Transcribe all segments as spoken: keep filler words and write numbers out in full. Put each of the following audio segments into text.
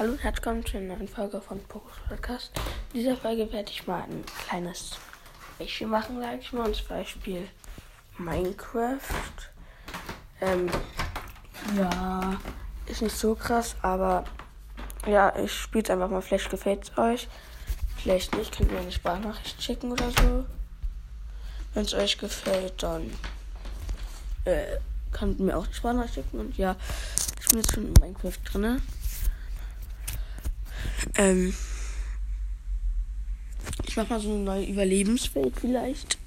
Hallo und herzlich willkommen zu einer neuen Folge von Pokus Podcast. In dieser Folge werde ich mal ein kleines Beispiel machen, sage ich mal, und zum Beispiel Minecraft. Ähm, ja, ist nicht so krass, aber ja, ich spiele es einfach mal. Vielleicht gefällt es euch, vielleicht nicht, könnt ihr mir eine Sprachnachricht schicken oder so. Wenn es euch gefällt, dann äh, könnt ihr mir auch eine Sprachnachricht schicken. Und ja, ich bin jetzt schon in Minecraft drin. Ähm, ich mach mal so eine neue Überlebenswelt vielleicht.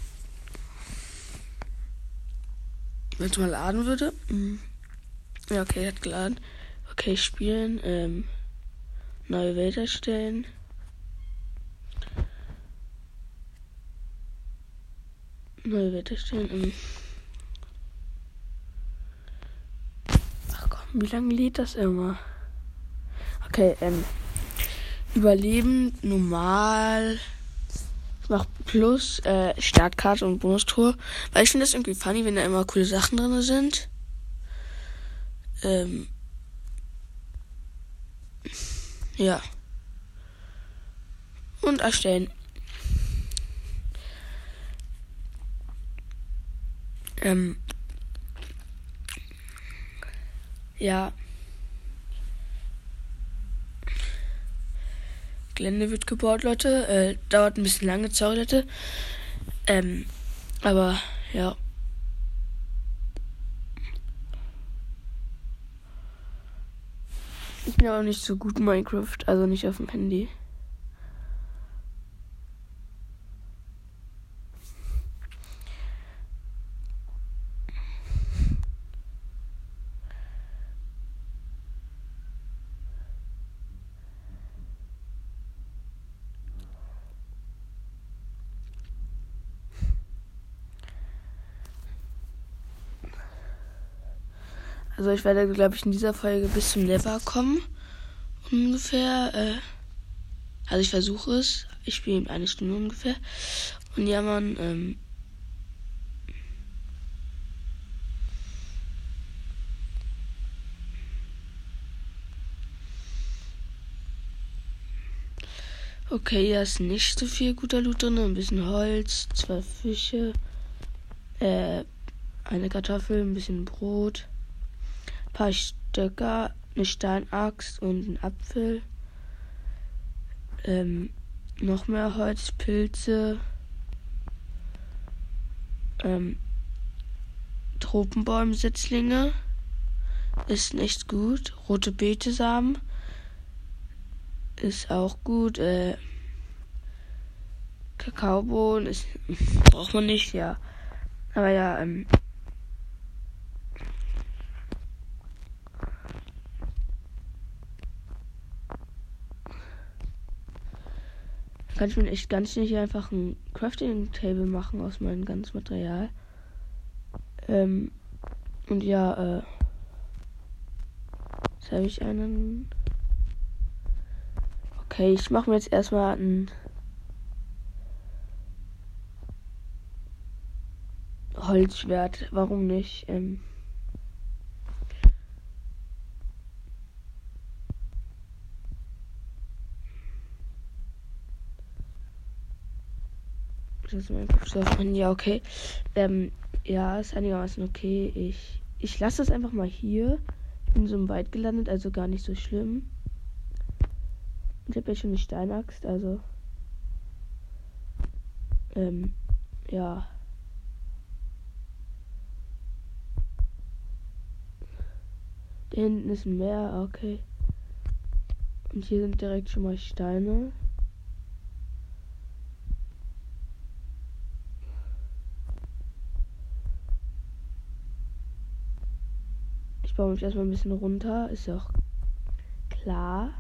Wenn es mal laden würde. Mhm. Ja, okay, hat geladen. Okay, spielen. Ähm, neue Welt erstellen. Neue Welt erstellen. Ähm. Ach komm, wie lange lädt das immer? Okay, ähm. Überleben, normal. Ich mach Plus, äh, Startkarte und Bonustour. Weil ich finde das irgendwie funny, wenn da immer coole Sachen drin sind. Ähm. Ja. Und erstellen. Ähm. Ja. Gelände wird gebaut, Leute. Äh, dauert ein bisschen lange, sorry, Leute. Ähm, aber, ja. Ich bin aber nicht so gut in Minecraft, also nicht auf dem Handy. Also ich werde, glaube ich, in dieser Folge bis zum Nether kommen. Ungefähr. Äh, also ich versuche es. Ich spiele eine Stunde ungefähr. Und ja, man, ähm, okay, hier ist nicht so viel guter Loot drin. Ein bisschen Holz, zwei Fische, äh, eine Kartoffel, ein bisschen Brot, ein paar Stöcker, eine Steinaxt und ein Apfel. Ähm, noch mehr Holz, Pilze, ähm, Tropenbaumsetzlinge ist nicht gut. Rote Betesamen ist auch gut. Äh, Kakaobohnen ist braucht man nicht, ja. Aber ja, ähm, kann ich mir echt ganz nicht einfach ein Crafting Table machen aus meinem ganzen Material. Ähm, und ja, äh, jetzt habe ich einen. Okay, ich mache mir jetzt erstmal ein Holzschwert. Warum nicht? Ähm, das ist mein Kopf. Ja, okay. Ähm, ja, ist einigermaßen okay. Ich, ich lasse das einfach mal hier. Ich bin so im Wald gelandet, also gar nicht so schlimm. Ich habe ja schon eine Steinaxt, also. Ähm, ja. Da hinten ist ein Meer, okay. Und hier sind direkt schon mal Steine. Ich baue mich erstmal ein bisschen runter, ist ja auch klar.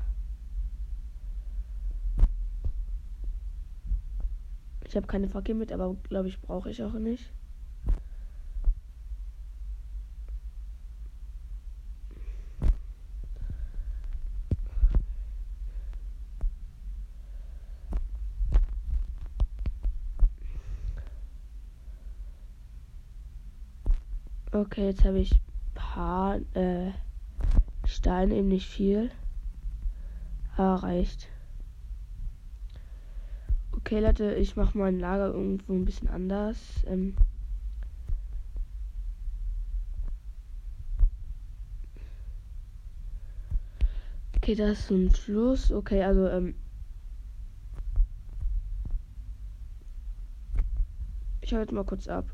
Ich habe keine Fackel mit, aber glaube ich brauche ich auch nicht. Okay, jetzt habe ich ein paar äh, Steine, eben nicht viel. Ja, reicht. Okay, Leute, ich mache mein Lager irgendwo ein bisschen anders. Ähm okay, da ist so ein Fluss. Okay, also, ähm ich hau jetzt mal kurz ab.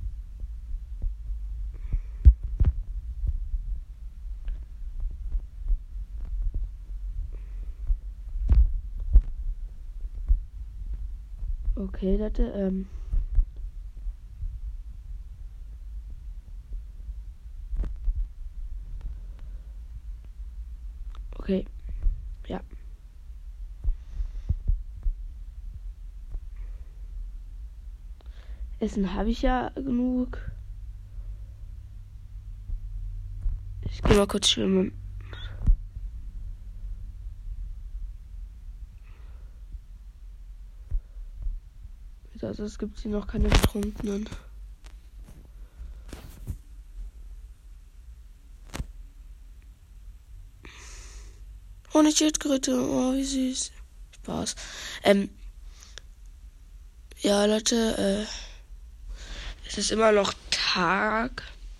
Okay, Leute, ähm okay, ja. Essen habe ich ja genug. Ich gehe mal kurz schwimmen. Also es gibt hier noch keine Betrunkenen. Honiggeräte, oh wie süß. Spaß. Ähm, ja Leute, äh, es ist immer noch Tag.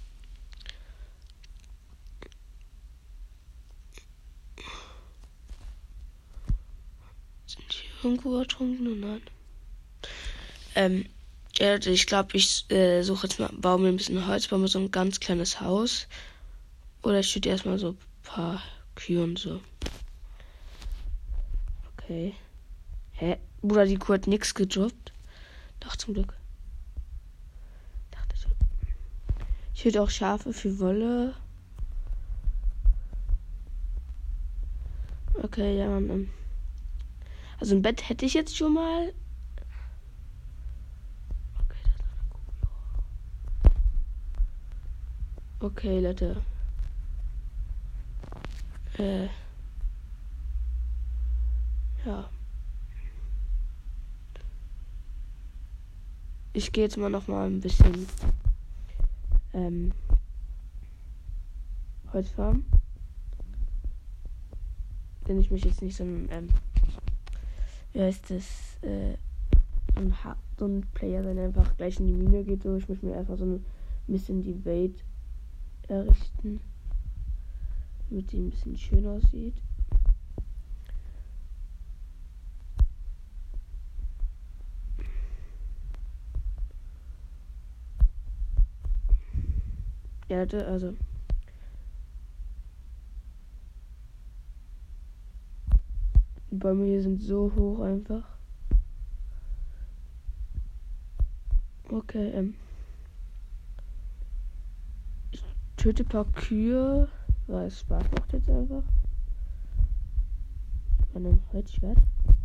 Sind hier irgendwo Betrunkene? Nein. Ähm, ja Leute, ich glaube, ich äh, suche jetzt mal, baue mir ein bisschen Holz, baue mir so ein ganz kleines Haus. Oder ich schütte erstmal so ein paar Kühe und so. Okay. Hä? Bruder, die Kuh hat nix gedroppt. Doch, zum Glück. Dachte schon. Ich würde auch Schafe für Wolle. Okay, ja, Mann. Also ein Bett hätte ich jetzt schon mal. Okay, das ist eine Kuh. Okay, Leute. Äh. Ja. Ich gehe jetzt mal noch mal ein bisschen ähm, Holz farmen. Denn ich mich jetzt nicht so ein, ähm, wie heißt das, äh, so ein, ha- so ein Player sein, der einfach gleich in die Mine geht. So, ich möchte mir einfach so ein bisschen die Welt errichten, damit die ein bisschen schön aussieht. Ja, Leute, also die Bäume hier sind so hoch einfach. Okay, ähm. Ich töte ein paar Kühe, weil es Spaß macht jetzt einfach. An einem Holzschwert.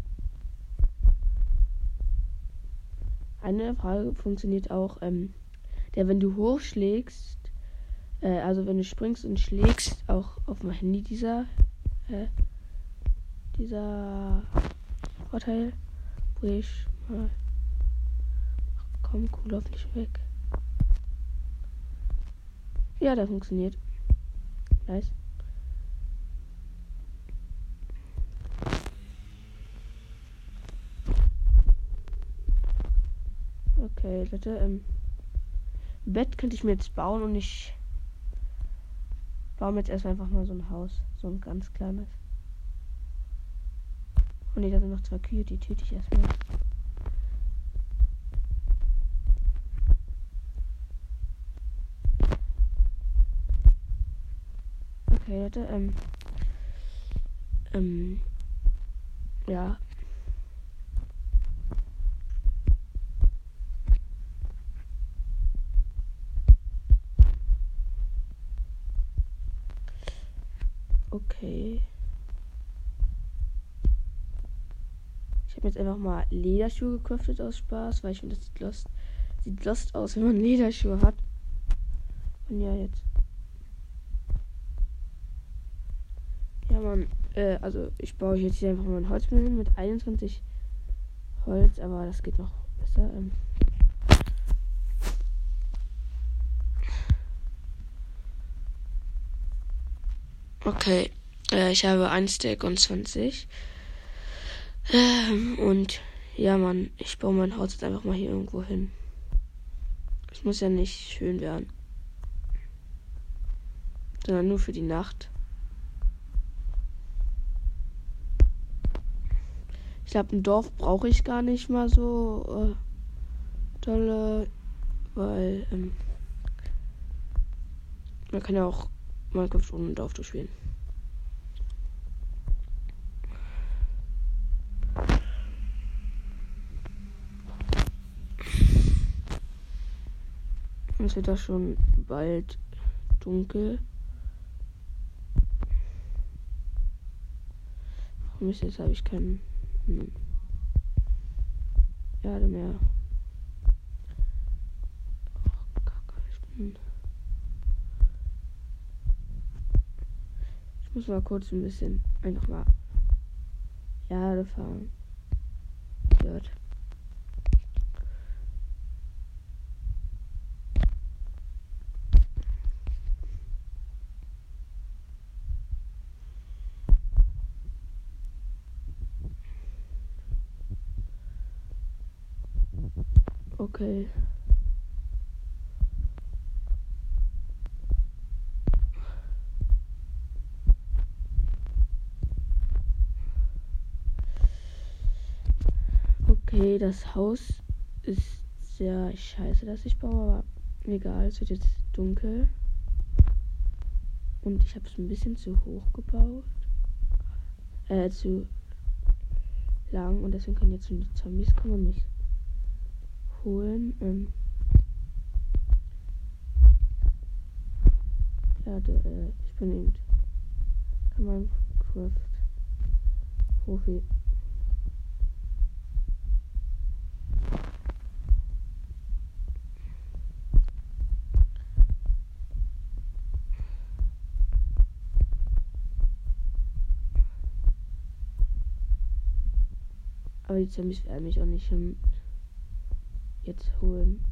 Eine Frage funktioniert auch, ähm, der, wenn du hochschlägst, äh, also wenn du springst und schlägst, auch auf dem Handy dieser, äh, dieser Vorteil, wo ich mal, ach, komm, cool, lauf nicht weg. Ja, das funktioniert. Nice. Okay, Leute, ähm, Bett könnte ich mir jetzt bauen und ich baue mir jetzt erstmal einfach mal so ein Haus. So ein ganz kleines. Und ne, da sind noch zwei Kühe, die töte ich erstmal. Okay, Leute, ähm, ähm, ja. Okay. Ich habe jetzt einfach mal Lederschuhe gecraftet aus Spaß, weil ich finde, das sieht lost, sieht lost aus, wenn man Lederschuhe hat. Und ja, jetzt. Ja, man, äh, also ich baue jetzt hier einfach mal ein Holzmill hin mit einundzwanzig Holz, aber das geht noch besser. Ähm. Okay, äh, ich habe ein Stack und zwanzig. Ähm, und ja, Mann, ich baue mein Haus jetzt einfach mal hier irgendwo hin. Es muss ja nicht schön werden. Sondern nur für die Nacht. Ich glaube, ein Dorf brauche ich gar nicht mal so äh, tolle, weil ähm, man kann ja auch Minecraft ohne ein Dorf durchspielen. Es wird da schon bald dunkel. Mist, jetzt habe ich keinen hm, Erde mehr. Oh, Kacke, ich bin... Ich muss mal kurz ein bisschen einfach mal Erde fahren. Wird. Okay. Okay, das Haus ist sehr scheiße, dass ich baue, aber egal, es wird jetzt dunkel. Und ich habe es ein bisschen zu hoch gebaut. Äh, zu lang. Und deswegen können jetzt schon die Zombies kommen und mich holen. Ähm ja, äh, ich bin eben kann Minecraft Profi. Aber die Zombies werden mich auch nicht um, jetzt holen.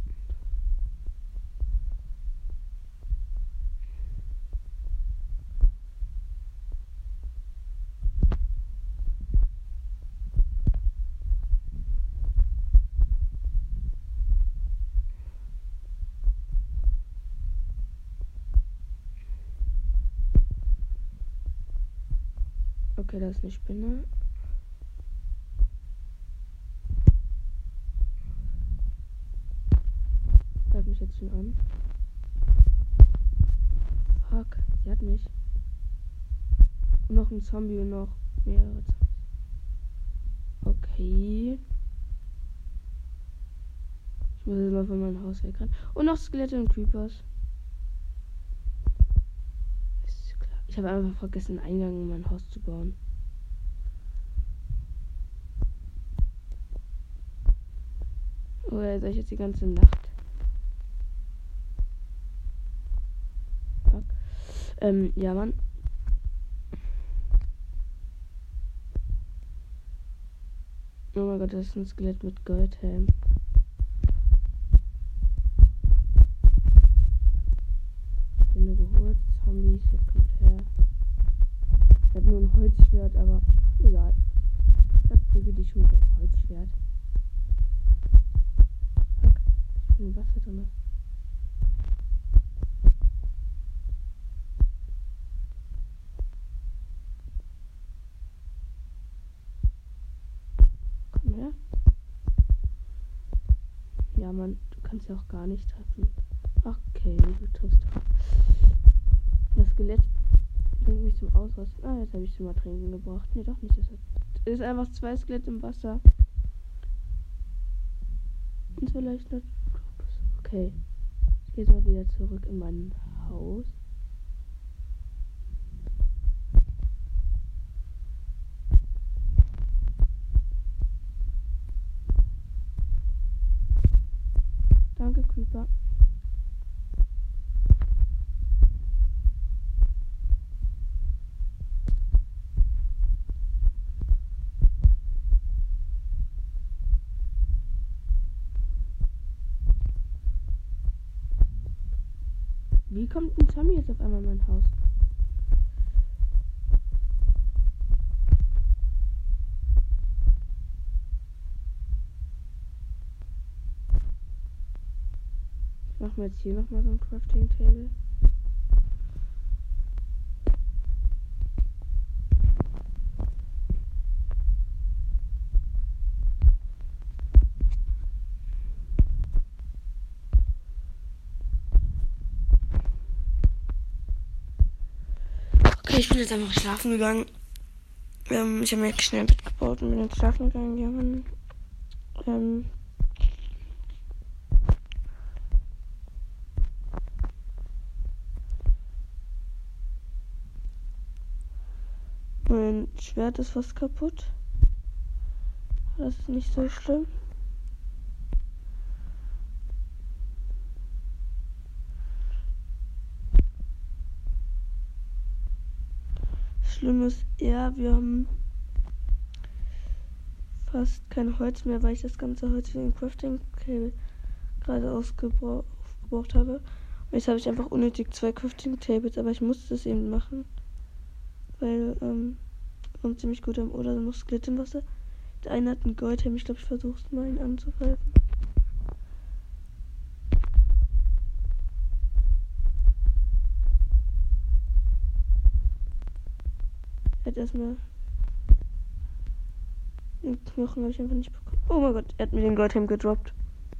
Okay, da ist eine Spinne. Hört mich jetzt schon an. Fuck, sie hat mich. Und noch ein Zombie und noch mehrere Zombies. Okay. Ich muss jetzt mal von meinem Haus wegrennen. Und noch Skelette und Creepers. Ist klar. Ich habe einfach vergessen, einen Eingang in mein Haus zu bauen. Oder soll ich jetzt die ganze Nacht? Fuck. Ähm, ja, Mann. Oh mein Gott, das ist ein Skelett mit Goldhelm. Bin nur geholt. Zombies, jetzt kommt her. Ich habe nur ein Holzschwert, aber egal. Ich verprügel die Schuhe mit einem Holzschwert. Fuck, ich bin im Wasser drin. Komm her. Ja, Mann, du kannst ja auch gar nicht treffen. Okay, du triffst doch. Das Skelett bringt mich zum Ausrasten. Ah, jetzt habe ich zum Ertrinken gebracht. Nee, doch nicht. Es ist einfach zwei Skelette im Wasser. Und vielleicht noch. Okay. Ich gehe jetzt mal wieder zurück in mein Haus. Danke, Creeper. Wie kommt ein Zombie jetzt auf einmal in mein Haus? Machen wir jetzt hier nochmal so ein Crafting Table. Okay, ich bin jetzt einfach schlafen gegangen. Ähm, ich habe mir schnell ein Bett gebaut und bin jetzt schlafen gegangen. Ähm, mein Schwert ist fast kaputt. Das ist nicht so schlimm. Schlimm ist eher, wir haben fast kein Holz mehr, weil ich das ganze Holz für den Crafting Table gerade aufgebraucht habe. Und jetzt habe ich einfach unnötig zwei Crafting Tables, aber ich musste es eben machen, weil ähm, und ziemlich gut am oder noch Skelett im Wasser. Der eine hat einen Goldhelm, ich glaube, ich versuche es mal, ihn anzugreifen. Er hat erstmal den Knochen, habe ich einfach nicht bekommen. Oh mein Gott, er hat mir den Goldhelm gedroppt.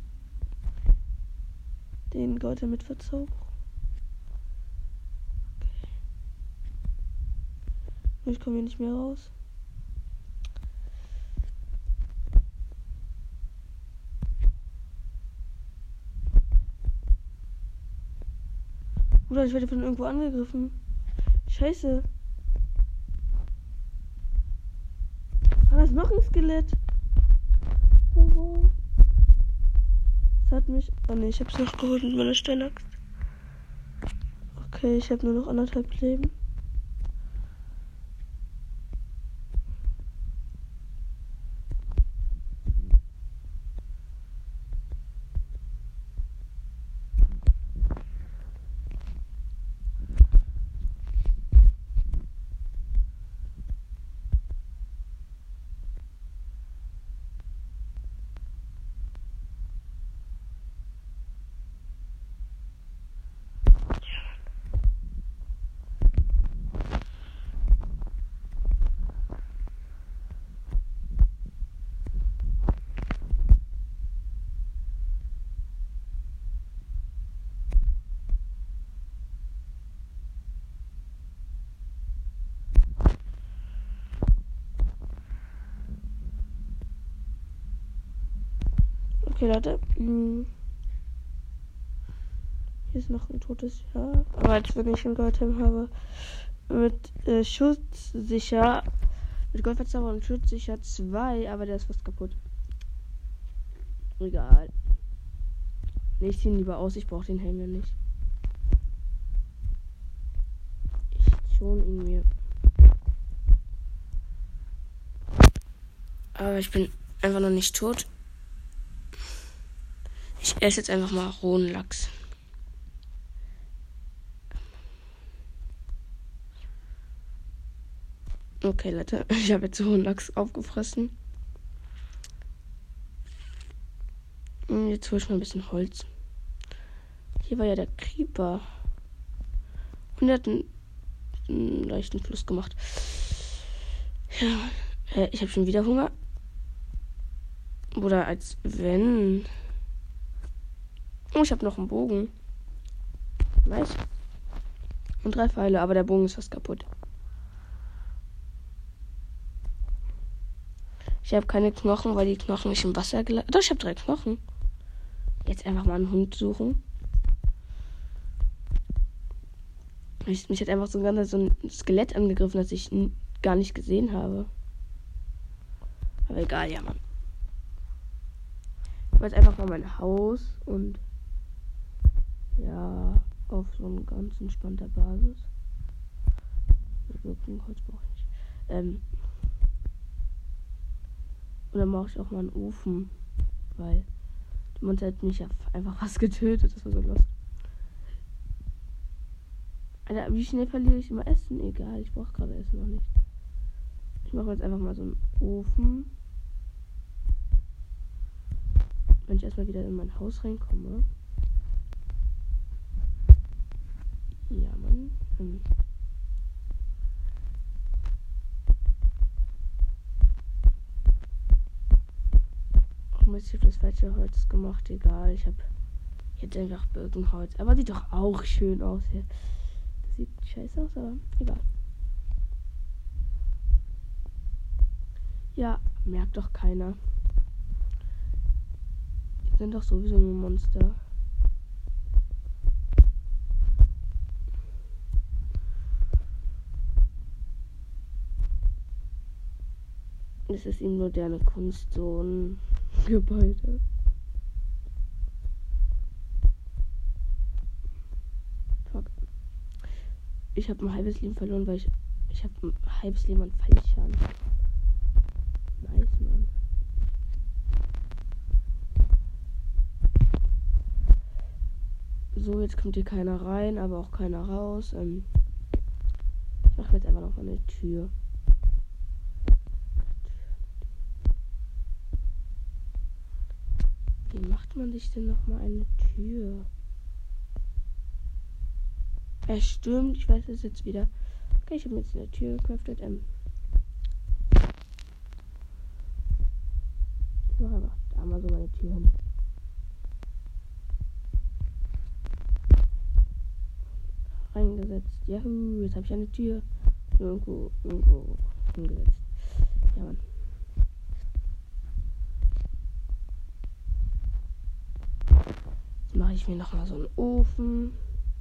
Den Goldhelm mit Verzauberung. Okay. Ich komme hier nicht mehr raus. Bruder, ich werde von irgendwo angegriffen. Scheiße. Ah, da ist noch ein Skelett. Oh, wow. Das hat mich... Oh ne, ich hab's noch geholt mit meiner Steinaxt. Okay, ich habe nur noch anderthalb Leben. Okay, Leute. Hm. Hier ist noch ein totes Jahr. Aber jetzt, wenn ich einen Goldhelm habe, mit äh, Schutz sicher. Mit Goldverzauberung und Schutz sicher zwei, aber der ist fast kaputt. Egal. Nee, ich zieh ihn lieber aus, ich brauche den Helm ja nicht. Ich schon ihn mir. Aber ich bin einfach noch nicht tot. Ich esse jetzt einfach mal rohen Lachs. Okay, Leute, ich habe jetzt rohen Lachs aufgefressen. Und jetzt hole ich mal ein bisschen Holz. Hier war ja der Creeper. Und der hat einen, einen leichten Fluss gemacht. Ja, äh, ich habe schon wieder Hunger. Oder als wenn... Oh, ich habe noch einen Bogen. Nice. Und drei Pfeile, aber der Bogen ist fast kaputt. Ich habe keine Knochen, weil die Knochen nicht im Wasser gelandet. Doch, ich habe drei Knochen. Jetzt einfach mal einen Hund suchen. Ich, mich hat einfach so ein, so ein Skelett angegriffen, das ich n- gar nicht gesehen habe. Aber egal, ja, Mann. Ich wollte einfach mal mein Haus und ja, auf so einer ganz entspannter Basis. Holz brauche ich nicht. Ähm, und dann mache ich auch mal einen Ofen, weil die Monster hat mich ja einfach fast getötet. Das war so lost. Alter, wie schnell verliere ich immer Essen? Egal, ich brauche gerade Essen noch nicht. Ich mache jetzt einfach mal so einen Ofen. Wenn ich erstmal wieder in mein Haus reinkomme. Ja, Mann. Hm. Oh Mist, ich hab das falsche Holz gemacht. Egal, ich hab jetzt einfach Birkenholz. Aber sieht doch auch schön aus hier. Das sieht scheiße aus, aber egal. Ja, merkt doch keiner. Die sind doch sowieso nur Monster. Es ist ihm moderne Kunst, so ein Gebäude. Fuck. Ich habe ein halbes Leben verloren, weil ich. Ich habe ein halbes Leben an Fallschaden. Nice, Mann. So, jetzt kommt hier keiner rein, aber auch keiner raus. Ähm, ich mache jetzt einfach noch mal eine Tür. Wie macht man sich denn noch mal eine Tür? Er stürmt, ich weiß es jetzt wieder. Okay, ich habe mir jetzt eine Tür gecraftet. Ähm. Ich mache einfach da mal so meine Tür hin. Reingesetzt. Juhu, jetzt habe ich eine Tür irgendwo, irgendwo hingesetzt. Ja, Mann. Jetzt mache ich mir noch mal so einen Ofen.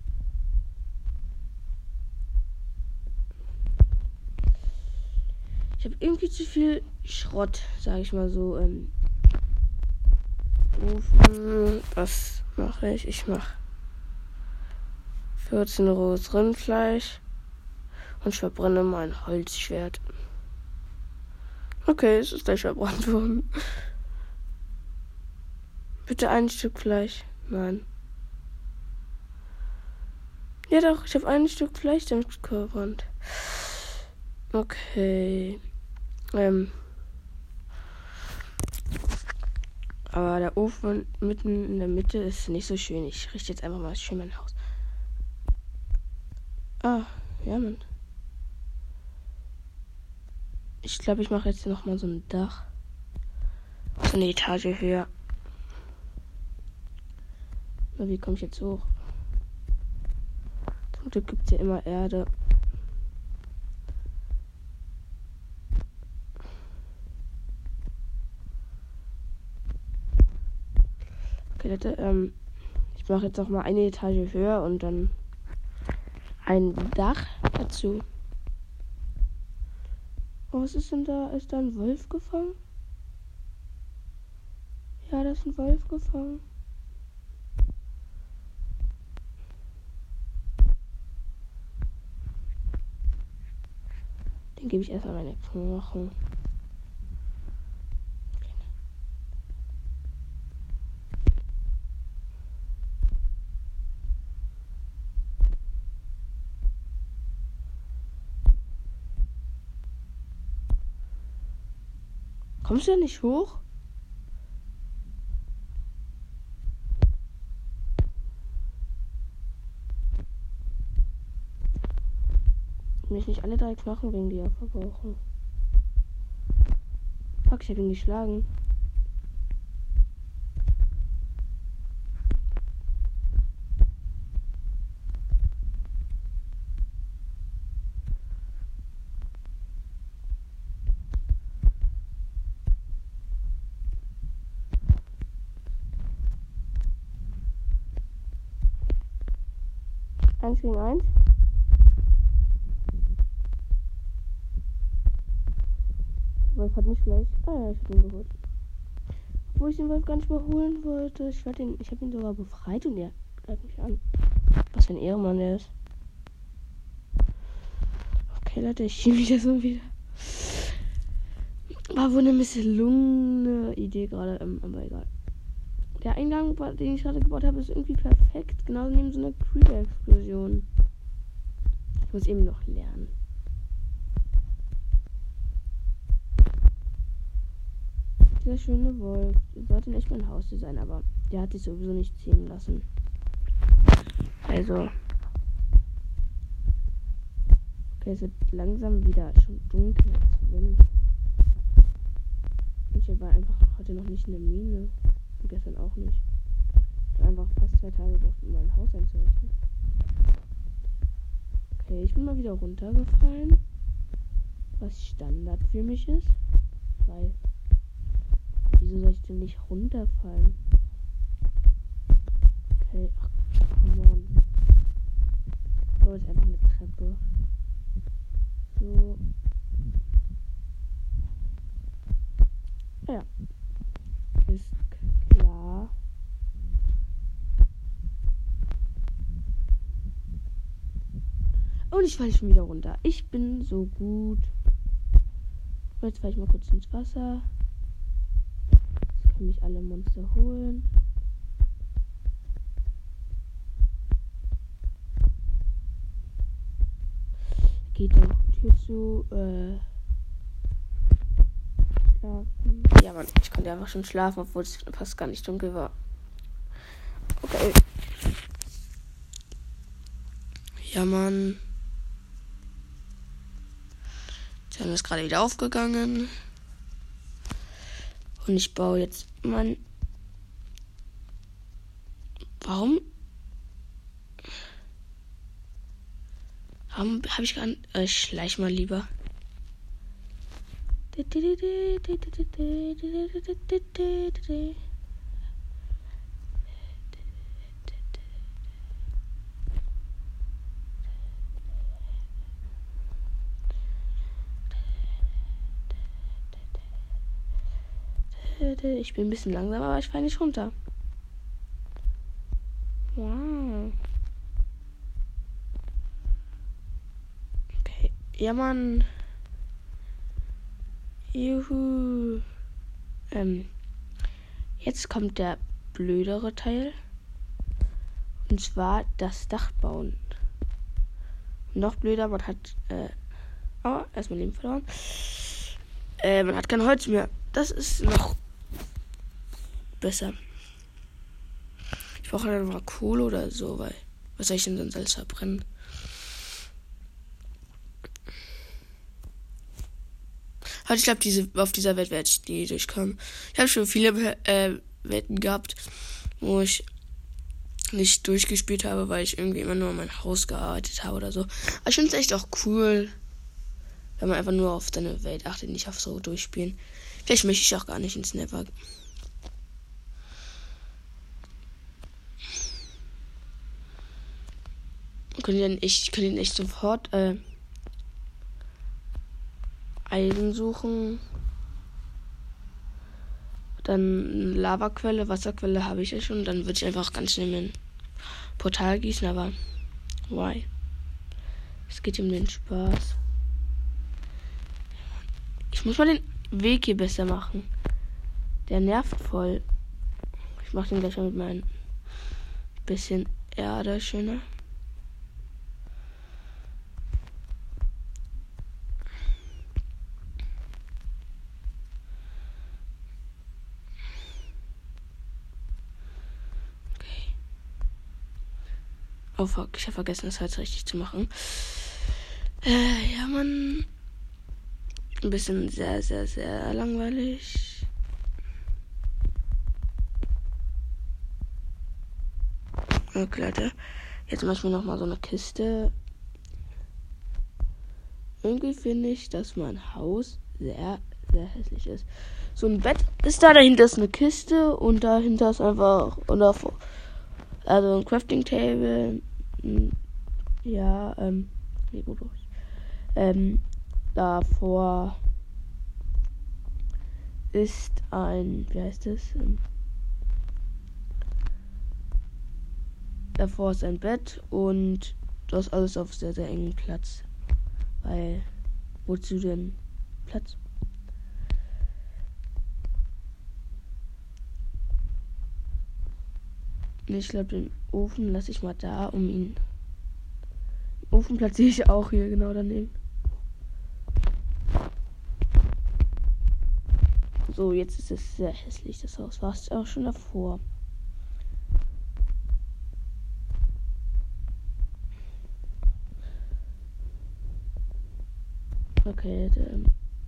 Ich habe irgendwie zu viel Schrott, sage ich mal so. Ähm, Ofen. Was mache ich? Ich mache vierzehn rohes Rindfleisch und ich verbrenne mein Holzschwert. Okay, es ist gleich verbrannt worden. Bitte ein Stück Fleisch. Nein. Ja doch, ich habe ein Stück Fleisch damit verbrannt. Okay. Ähm. Aber der Ofen mitten in der Mitte ist nicht so schön. Ich richte jetzt einfach mal schön mein Haus. Ah, ja, Mann. Ich glaube, ich mache jetzt noch mal so ein Dach. So eine Etage höher. Na, wie komme ich jetzt hoch? Zum Glück gibt es ja immer Erde. Okay, Leute, ähm, ich mache jetzt noch mal eine Etage höher und dann ein Dach dazu. Oh, was ist denn da? Ist da ein Wolf gefangen? Ja, da ist ein Wolf gefangen. Den gebe ich erstmal meine Knochen. Kommst du nicht hoch? Ich will nicht alle drei Knochen wegen dir verbrauchen. Fuck, ich hab ihn geschlagen. Eins gegen eins. Der Wolf hat mich gleich. Ah ja, ich hab ihn geholt. Obwohl ich den Wolf gar nicht mehr holen wollte. Ich, ihn, ich habe ihn sogar befreit und er greift mich an. Was für ein Ehrenmann der ist. Okay, Leute, ich schiebe mich das so wieder. War wohl eine misslungene Idee gerade, ähm, aber egal. Der Eingang, den ich gerade gebaut habe, ist irgendwie perfekt. Genau neben so einer Creeper-Explosion. Ich muss eben noch lernen. Dieser schöne Wolf. Der sollte nicht mein Haustier sein, aber der hat sich sowieso nicht ziehen lassen. Also. Okay, es wird langsam wieder schon dunkel. Wenn ich war einfach heute noch nicht in der Mine. Und gestern auch nicht. Ich habe einfach fast zwei Tage gebraucht, um mein Haus einzurichten. Okay, ich bin mal wieder runtergefallen. Was Standard für mich ist. Weil, wieso soll ich denn nicht runterfallen? Okay, ach, come on. So, ist einfach eine Treppe. So. Ja. Ist klar. Und ich falle schon wieder runter. Ich bin so gut. Und jetzt falle ich mal kurz ins Wasser. Jetzt können mich alle Monster holen. Geht doch. Tür zu. Äh. Schlafen. Ja, Mann. Ich konnte einfach schon schlafen, obwohl es fast gar nicht dunkel war. Okay. Ja, Mann. Dann ist gerade wieder aufgegangen. Und ich baue jetzt mein... Warum? Warum habe ich gar nicht... Äh, ich schleich mal lieber. Ich bin ein bisschen langsam, aber ich falle nicht runter. Wow. Okay. Ja, Mann. Juhu. Ähm. Jetzt kommt der blödere Teil. Und zwar das Dach bauen. Noch blöder, man hat... Äh, oh, erstmal Leben verloren. Äh, man hat kein Holz mehr. Das ist noch... besser. Ich brauche dann mal Kohle oder so, weil was soll ich denn sonst alles verbrennen? Also ich glaube, diese, auf dieser Welt werde ich nie durchkommen. Ich habe schon viele äh, Welten gehabt, wo ich nicht durchgespielt habe, weil ich irgendwie immer nur an mein Haus gearbeitet habe oder so. Aber ich finde es echt auch cool, wenn man einfach nur auf seine Welt achtet, nicht auf so durchspielen. Vielleicht möchte ich auch gar nicht ins Never. Können die denn ich kann den echt sofort äh, Eisen suchen. Dann Lavaquelle, Wasserquelle habe ich ja schon. Dann würde ich einfach ganz schnell in ein Portal gießen, aber why? Es geht um den Spaß. Ich muss mal den Weg hier besser machen. Der nervt voll. Ich mache den gleich mal mit meinem bisschen Erde schöner. Oh fuck, ich habe vergessen, das halt richtig zu machen. Äh, ja, Mann. Ein bisschen sehr, sehr, sehr langweilig. Okay, Leute. Jetzt mache ich mir nochmal so eine Kiste. Irgendwie finde ich, dass mein Haus sehr, sehr hässlich ist. So ein Bett ist da, dahinter ist eine Kiste und dahinter ist einfach, und davor, also ein Crafting Table. Ja, ähm, nee, gut, ähm, davor ist ein, wie heißt das? Ähm, davor ist ein Bett und das alles auf sehr, sehr engen Platz. Weil, wozu denn Platz? Ich glaube, den Ofen lasse ich mal da, um ihn... Den Ofen platziere ich auch hier genau daneben. So, jetzt ist es sehr hässlich, das Haus. War es auch schon davor. Okay, ähm.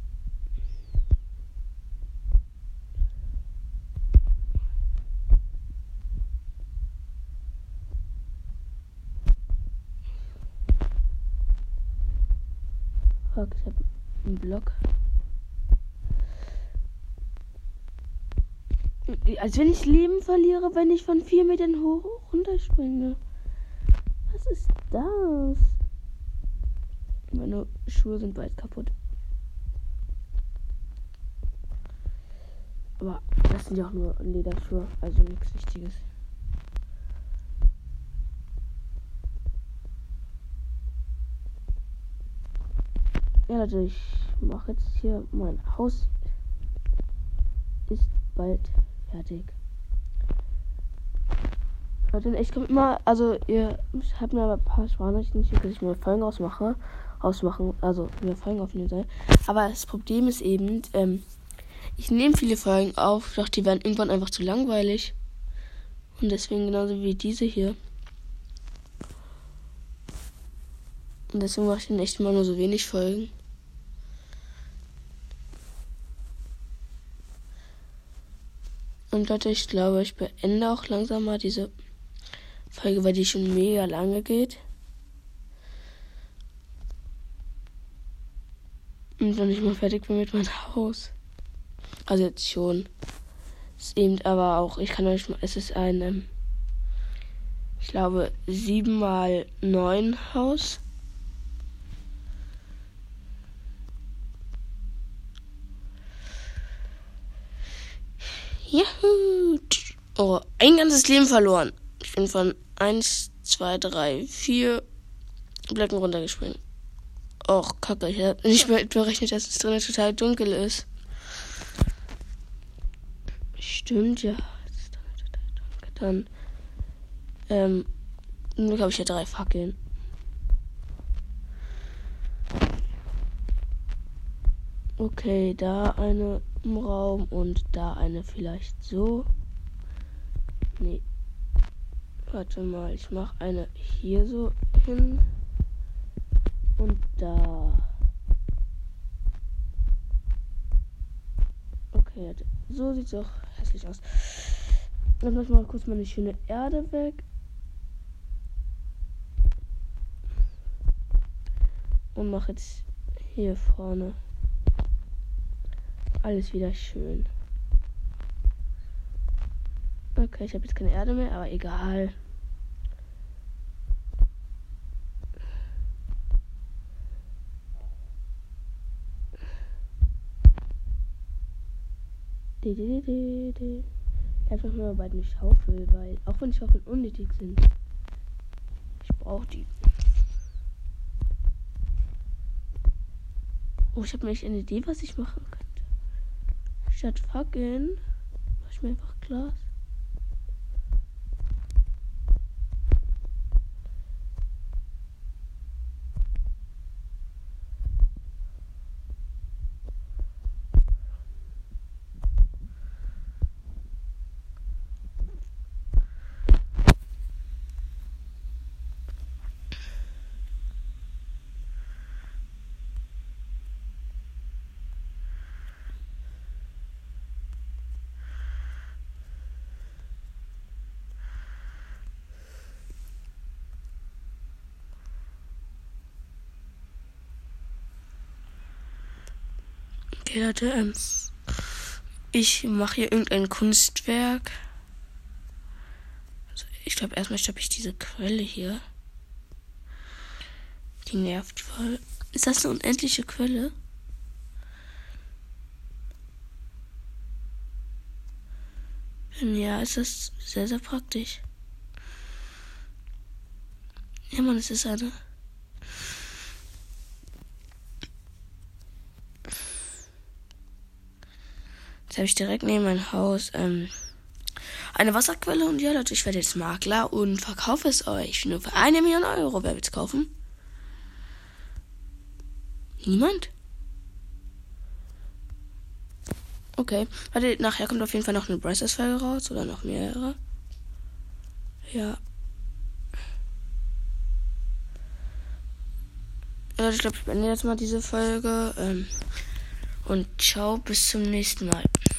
Fuck, ich hab einen Block. Als wenn ich Leben verliere, wenn ich von vier Metern hoch runterspringe. Was ist das? Meine Schuhe sind bald kaputt. Aber das sind ja auch nur Lederschuhe, also nichts Wichtiges. Ja, Leute, ich mache jetzt hier mein Haus. Ist bald fertig. Leute, ich komme immer, also ihr habt mir aber ein paar Sprachnachrichten geschickt, dass ich mir Folgen ausmache, ausmachen, also mir Folgen aufnehmen soll. Aber das Problem ist eben, ähm, ich nehme viele Folgen auf, doch die werden irgendwann einfach zu langweilig. Und deswegen genauso wie diese hier. Und deswegen mache ich dann echt mal nur so wenig Folgen. Und Leute, ich glaube, ich beende auch langsam mal diese Folge, weil die schon mega lange geht. Und wenn ich mal fertig bin mit meinem Haus. Also jetzt schon. Ist eben aber auch, ich kann euch mal, es ist ein, ähm, ich glaube, sieben mal neun Haus. Juhu. Oh, ein ganzes Leben verloren. Ich bin von eins, zwei, drei, vier Blöcken runtergesprungen. Och, kacke, ich habe nicht mehr berechnet, dass es drinnen total dunkel ist. Stimmt, ja. Es ist total dunkel. Dann, ähm, nun habe ich ja drei Fackeln. Okay, da eine im Raum und da eine vielleicht so. Nee. Warte mal, ich mache eine hier so hin. Und da. Okay, so sieht's auch hässlich aus. Dann mach ich mal kurz meine schöne Erde weg. Und mache jetzt hier vorne alles wieder schön. Okay, ich habe jetzt keine Erde mehr, aber egal. Einfach nur bald eine Schaufel, weil auch wenn Schaufeln unnötig sind, ich brauche die. Oh, ich habe nämlich eine Idee, was ich machen könnte. Statt Fackeln mache ich mir einfach Glas. Okay, Leute, ähm, ich mache hier irgendein Kunstwerk. Also ich glaube, erstmal stoppe ich diese Quelle hier. Die nervt voll. Ist das eine unendliche Quelle? Wenn ja, ist das sehr, sehr praktisch. Ja, Mann, es ist eine. Jetzt habe ich direkt neben mein Haus ähm, eine Wasserquelle. Und ja, Leute, ich werde jetzt Makler und verkaufe es euch. Nur für eine Million Euro. Wer will es kaufen? Niemand? Okay. Warte, nachher kommt auf jeden Fall noch eine Braces-Folge raus. Oder noch mehrere. Ja. Also ich glaube, ich beende jetzt mal diese Folge. Ähm, und ciao, bis zum nächsten Mal.